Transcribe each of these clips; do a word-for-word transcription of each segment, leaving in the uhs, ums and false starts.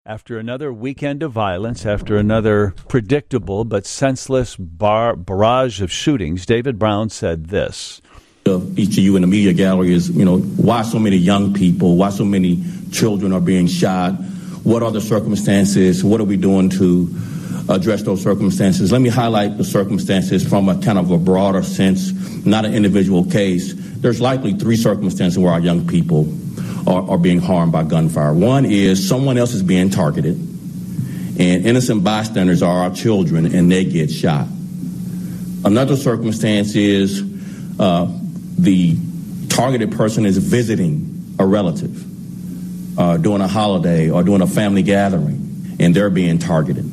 After another weekend of violence, after another predictable but senseless bar- barrage of shootings, David Brown said this. Each of you in the media gallery is, you know, why so many young people, why so many children are being shot? What are the circumstances? What are we doing to address those circumstances? Let me highlight the circumstances from a kind of a broader sense, not an individual case. There's likely three circumstances where our young people are, are being harmed by gunfire. One is someone else is being targeted, and innocent bystanders are our children, and they get shot. Another circumstance is uh, the targeted person is visiting a relative uh, during a holiday or during a family gathering, and they're being targeted.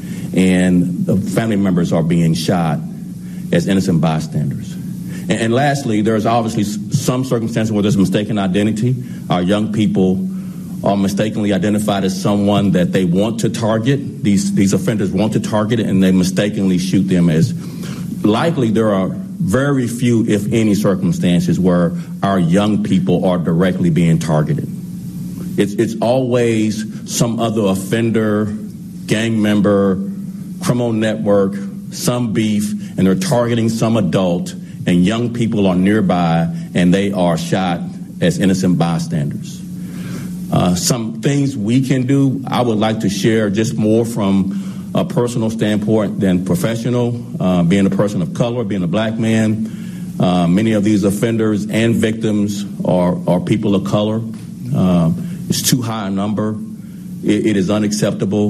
And the family members are being shot as innocent bystanders. And, and lastly, there's obviously some circumstances where there's mistaken identity. Our young people are mistakenly identified as someone that they want to target. These these offenders want to target it, and they mistakenly shoot them as. Likely, there are very few, if any, circumstances where our young people are directly being targeted. It's it's always some other offender, gang member, criminal network, some beef, and they're targeting some adult, and young people are nearby, and they are shot as innocent bystanders. Uh, some things we can do, I would like to share just more from a personal standpoint than professional, uh, being a person of color, being a black man. Uh, many of these offenders and victims are, are people of color. Uh, it's too high a number. It, it is unacceptable.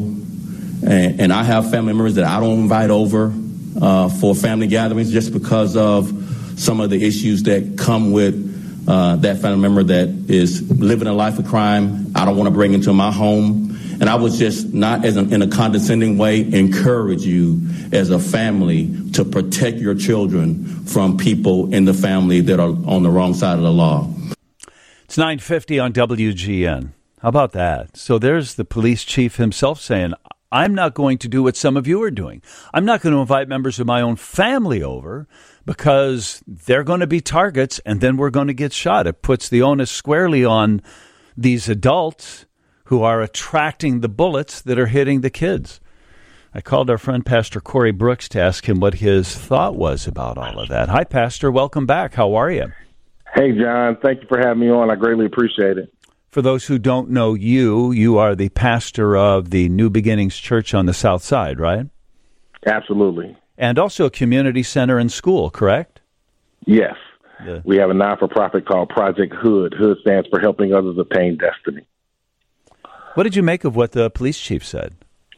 And, and I have family members that I don't invite over uh, for family gatherings just because of some of the issues that come with uh, that family member that is living a life of crime. I don't want to bring into my home. And I would just not as a, in a condescending way encourage you as a family to protect your children from people in the family that are on the wrong side of the law. It's nine fifty on W G N. How about that? So there's the police chief himself saying, I'm not going to do what some of you are doing. I'm not going to invite members of my own family over because they're going to be targets and then we're going to get shot. It puts the onus squarely on these adults who are attracting the bullets that are hitting the kids. I called our friend Pastor Corey Brooks to ask him what his thought was about all of that. Hi, Pastor. Welcome back. How are you? Hey, John. Thank you for having me on. I greatly appreciate it. For those who don't know you, you are the pastor of the New Beginnings Church on the South Side, right? Absolutely. And also a community center and school, correct? Yes. Yeah. We have a non-for-profit called Project Hood. Hood stands for Helping Others Attain Destiny. What did you make of what the police chief said?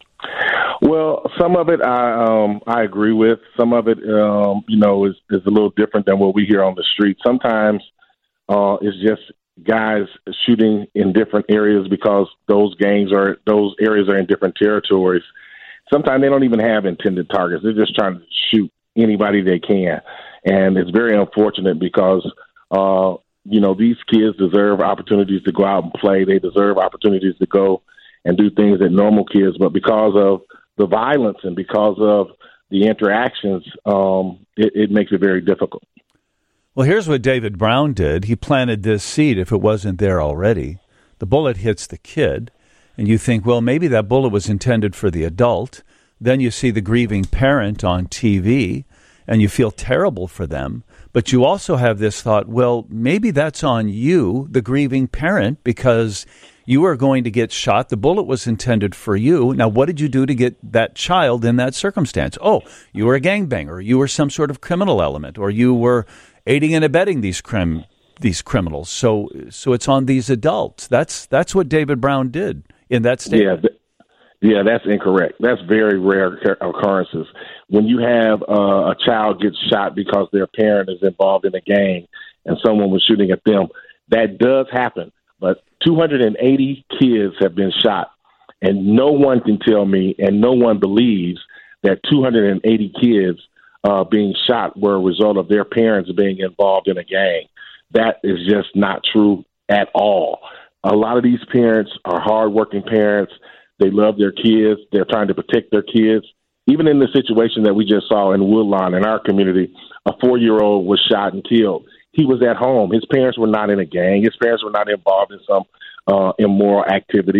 Well, some of it I um, I agree with. Some of it, um, you know, is, is a little different than what we hear on the street. Sometimes uh, it's just guys shooting in different areas because those gangs are those areas are in different territories. Sometimes they don't even have intended targets. They're just trying to shoot anybody they can, and it's very unfortunate because uh, you know these kids deserve opportunities to go out and play. They deserve opportunities to go and do things that normal kids, but because of the violence and because of the interactions, um, it, it makes it very difficult. Well, here's what David Brown did. He planted this seed if it wasn't there already. The bullet hits the kid, and you think, well, maybe that bullet was intended for the adult. Then you see the grieving parent on T V, and you feel terrible for them. But you also have this thought, well, maybe that's on you, the grieving parent, because you are going to get shot. The bullet was intended for you. Now, what did you do to get that child in that circumstance? Oh, you were a gangbanger. You were some sort of criminal element, or you were aiding and abetting these crim these criminals. So, so it's on these adults. That's that's what David Brown did in that statement. Yeah, th- yeah, that's incorrect. That's very rare occurrences. When you have uh, a child get shot because their parent is involved in a gang and someone was shooting at them, that does happen. But two hundred eighty kids have been shot, and no one can tell me, and no one believes that two hundred eighty kids uh, being shot were a result of their parents being involved in a gang. That is just not true at all. A lot of these parents are hardworking parents. They love their kids. They're trying to protect their kids. Even in the situation that we just saw in Woodlawn in our community, a four-year-old was shot and killed. He was at home. His parents were not in a gang. His parents were not involved in some uh, immoral activities.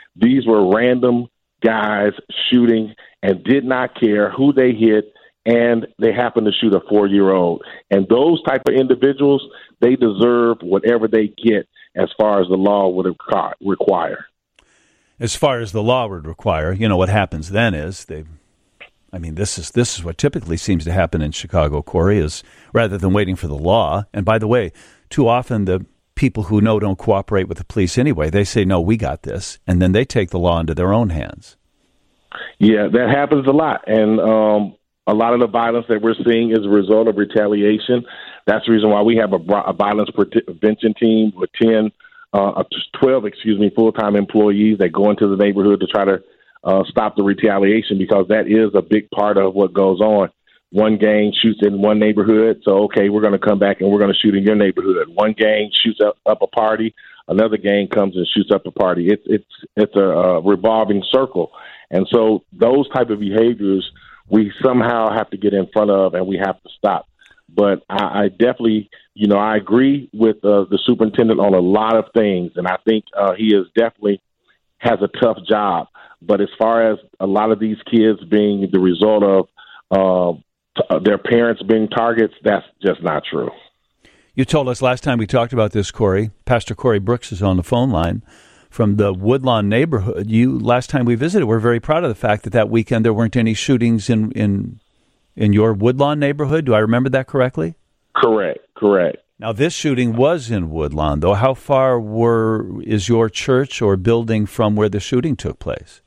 These were random guys shooting and did not care who they hit, and they happened to shoot a four-year-old. And those type of individuals, they deserve whatever they get as far as the law would require. As far as the law would require, you know, what happens then is they, I mean, this is this is what typically seems to happen in Chicago, Corey, is rather than waiting for the law. And by the way, too often the people who know don't cooperate with the police anyway. They say, no, we got this. And then they take the law into their own hands. Yeah, that happens a lot. And um, a lot of the violence that we're seeing is a result of retaliation. That's the reason why we have a, a violence prevention team with ten, uh, twelve, excuse me, full-time employees that go into the neighborhood to try to uh, stop the retaliation, because that is a big part of what goes on. One gang shoots in one neighborhood, so, okay, we're going to come back and we're going to shoot in your neighborhood. One gang shoots up, up a party, another gang comes and shoots up a party. It's it's it's a, a revolving circle. And so those type of behaviors we somehow have to get in front of, and we have to stop. But I, I definitely, you know, I agree with uh, the superintendent on a lot of things, and I think uh, he is definitely has a tough job. But as far as a lot of these kids being the result of uh, t- their parents being targets, that's just not true. You told us last time we talked about this, Corey. Pastor Corey Brooks is on the phone line from the Woodlawn neighborhood. You, last time we visited, we're very proud of the fact that that weekend there weren't any shootings in, in, in your Woodlawn neighborhood. Do I remember that correctly? Correct, correct. Now, this shooting was in Woodlawn, though. How far were is your church or building from where the shooting took place?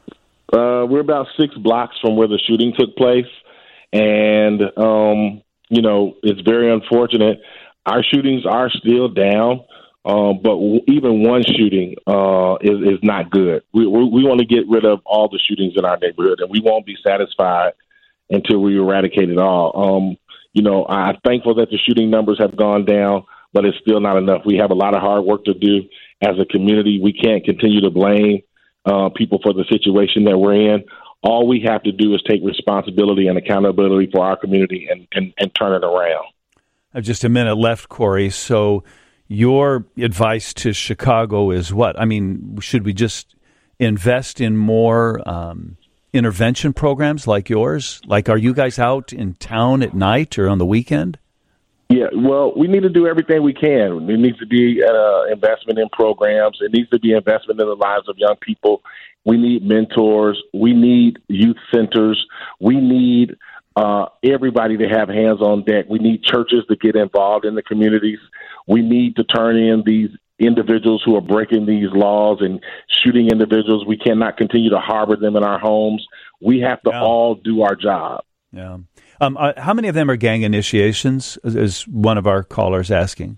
Uh, we're about six blocks from where the shooting took place. And, um, you know, it's very unfortunate. Our shootings are still down. Uh, but w- even one shooting uh, is, is not good. We, we, we want to get rid of all the shootings in our neighborhood, and we won't be satisfied until we eradicate it all. Um, you know, I'm thankful that the shooting numbers have gone down, but it's still not enough. We have a lot of hard work to do as a community. We can't continue to blame uh, people for the situation that we're in. All we have to do is take responsibility and accountability for our community and, and, and turn it around. I have just a minute left, Corey. So your advice to Chicago is what? I mean, should we just invest in more um, intervention programs like yours? Like, are you guys out in town at night or on the weekend? Yeah, well, we need to do everything we can. There needs to be uh, investment in programs. It needs to be investment in the lives of young people. We need mentors. We need youth centers. We need uh, everybody to have hands on deck. We need churches to get involved in the communities. We need to turn in these individuals who are breaking these laws and shooting individuals. We cannot continue to harbor them in our homes. We have to yeah. all do our job. Yeah. Um, uh, how many of them are gang initiations, is one of our callers asking?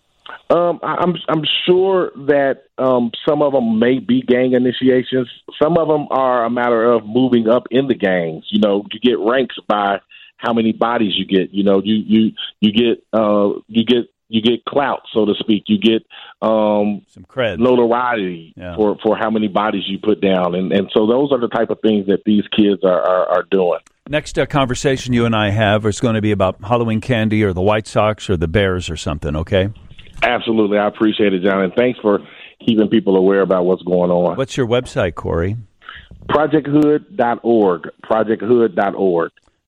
Um, I'm I'm sure that um, some of them may be gang initiations. Some of them are a matter of moving up in the gangs. You know, you get ranks by how many bodies you get. You know, you you you get uh, you get you get clout, so to speak. You get um, some cred, notoriety yeah. for, for how many bodies you put down, and and so those are the type of things that these kids are are, are doing. Next uh, conversation you and I have is going to be about Halloween candy or the White Sox or the Bears or something. Okay. Absolutely. I appreciate it, John. And thanks for keeping people aware about what's going on. What's your website, Corey? project hood dot org. project hood dot org.